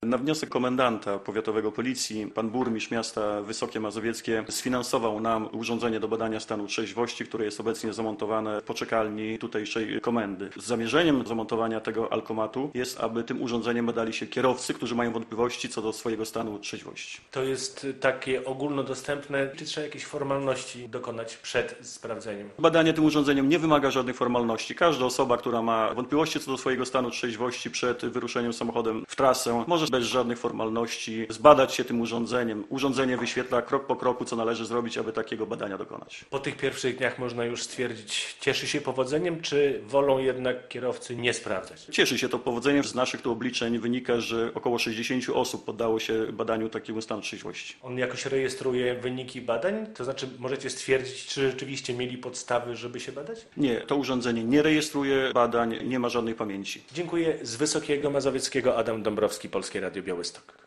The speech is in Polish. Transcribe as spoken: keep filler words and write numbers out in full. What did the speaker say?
Na wniosek komendanta powiatowego policji pan burmistrz miasta Wysokie Mazowieckie sfinansował nam urządzenie do badania stanu trzeźwości, które jest obecnie zamontowane w poczekalni tutejszej komendy. Z zamierzeniem zamontowania tego alkomatu jest, aby tym urządzeniem badali się kierowcy, którzy mają wątpliwości co do swojego stanu trzeźwości. To jest takie ogólnodostępne, czy trzeba jakieś formalności dokonać przed sprawdzeniem? Badanie tym urządzeniem nie wymaga żadnych formalności. Każda osoba, która ma wątpliwości co do swojego stanu trzeźwości przed wyruszeniem samochodem w trasę, może bez żadnych formalności zbadać się tym urządzeniem. Urządzenie wyświetla krok po kroku, co należy zrobić, aby takiego badania dokonać. Po tych pierwszych dniach można już stwierdzić, cieszy się powodzeniem, czy wolą jednak kierowcy nie sprawdzać? Cieszy się to powodzeniem. Z naszych tu obliczeń wynika, że około sześćdziesiąt osób poddało się badaniu takiego stanu trzeźwości. On jakoś rejestruje wyniki badań? To znaczy możecie stwierdzić, czy rzeczywiście mieli podstawy, żeby się badać? Nie, to urządzenie nie rejestruje badań, nie ma żadnej pamięci. Dziękuję. Z Wysokiego Mazowieckiego Adam Dąbrowski, Polskie Radio Białystok.